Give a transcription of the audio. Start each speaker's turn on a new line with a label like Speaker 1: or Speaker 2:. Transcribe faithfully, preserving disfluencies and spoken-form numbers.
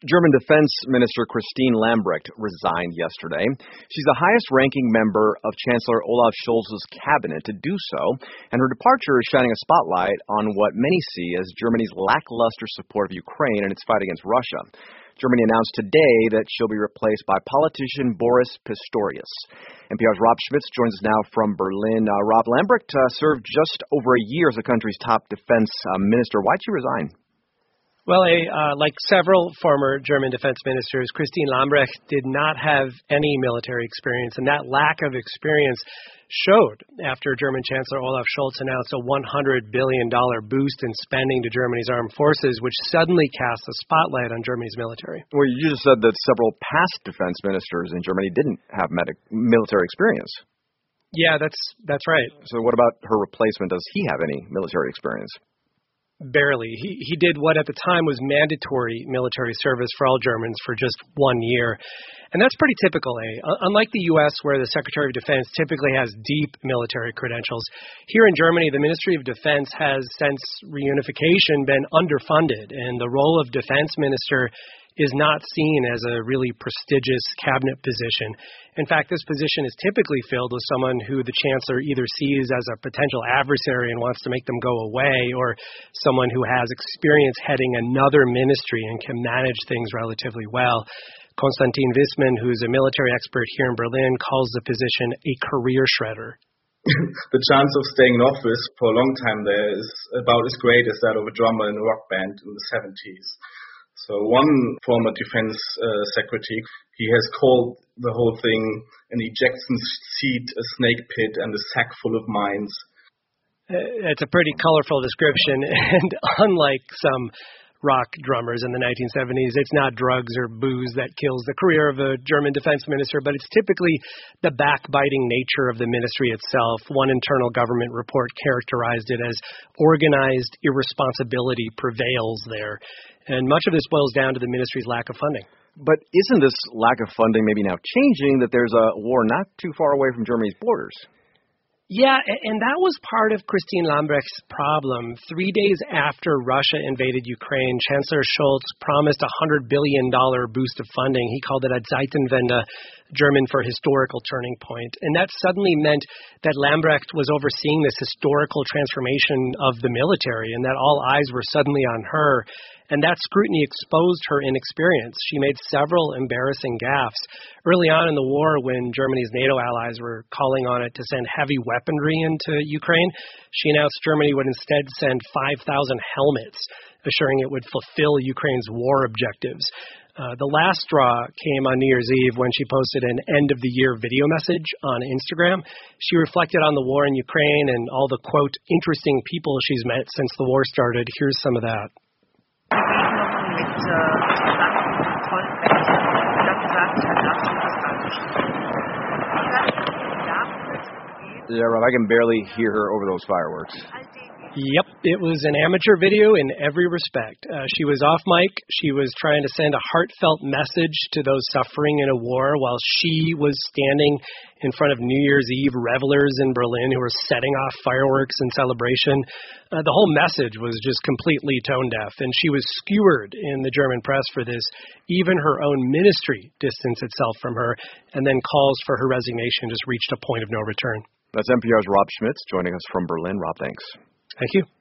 Speaker 1: German Defense Minister Christine Lambrecht resigned yesterday. She's the highest-ranking member of Chancellor Olaf Scholz's cabinet to do so, and her departure is shining a spotlight on what many see as Germany's lackluster support of Ukraine in its fight against Russia. Germany announced today that she'll be replaced by politician Boris Pistorius. N P R's Rob Schmitz joins us now from Berlin. Uh, Rob, Lambrecht uh, served just over a year as the country's top defense uh, minister. Why'd she resign?
Speaker 2: Well, a, uh, like several former German defense ministers, Christine Lambrecht did not have any military experience, and that lack of experience showed after German Chancellor Olaf Scholz announced a one hundred billion dollars boost in spending to Germany's armed forces, which suddenly cast a spotlight on Germany's military.
Speaker 1: Well, you just said that several past defense ministers in Germany didn't have medic- military experience.
Speaker 2: Yeah, that's that's right.
Speaker 1: So what about her replacement? Does he have any military experience?
Speaker 2: Barely. He he did what at the time was mandatory military service for all Germans for just one year. And that's pretty typical, eh? Unlike the U S, where the Secretary of Defense typically has deep military credentials, here in Germany, the Ministry of Defense has, since reunification, been underfunded, and the role of defense minister is not seen as a really prestigious cabinet position. In fact, this position is typically filled with someone who the chancellor either sees as a potential adversary and wants to make them go away, or someone who has experience heading another ministry and can manage things relatively well. Konstantin Wissmann, who's a military expert here in Berlin, calls the position a career shredder.
Speaker 3: The chance of staying in office for a long time there is about as great as that of a drummer in a rock band in the seventies. So one former defense uh, secretary, he has called the whole thing an ejection seat, a snake pit, and a sack full of mines.
Speaker 2: Uh, it's a pretty colorful description, and unlike some rock drummers in the nineteen seventies, it's not drugs or booze that kills the career of a German defense minister, but it's typically the backbiting nature of the ministry itself. One internal government report characterized it as organized irresponsibility prevails there. And much of this boils down to the ministry's lack of funding.
Speaker 1: But isn't this lack of funding maybe now changing, that there's a war not too far away from Germany's borders?
Speaker 2: Yeah, and that was part of Christine Lambrecht's problem. Three days after Russia invaded Ukraine, Chancellor Scholz promised a one hundred billion dollars boost of funding. He called it a Zeitenwende, German for historical turning point. And that suddenly meant that Lambrecht was overseeing this historical transformation of the military, and that all eyes were suddenly on her. And that scrutiny exposed her inexperience. She made several embarrassing gaffes. Early on in the war, when Germany's NATO allies were calling on it to send heavy weaponry into Ukraine, she announced Germany would instead send five thousand helmets, assuring it would fulfill Ukraine's war objectives. Uh, the last straw came on New Year's Eve when she posted an end-of-the-year video message on Instagram. She reflected on the war in Ukraine and all the, quote, interesting people she's met since the war started. Here's some of that.
Speaker 1: Yeah, Rob, I can barely hear her over those fireworks.
Speaker 2: Yep, it was an amateur video in every respect. Uh, she was off mic. She was trying to send a heartfelt message to those suffering in a war while she was standing in front of New Year's Eve revelers in Berlin who were setting off fireworks in celebration. Uh, the whole message was just completely tone deaf, and she was skewered in the German press for this. Even her own ministry distanced itself from her, and then calls for her resignation just reached a point of no return.
Speaker 1: That's N P R's Rob Schmitz joining us from Berlin. Rob, thanks.
Speaker 2: Thank you.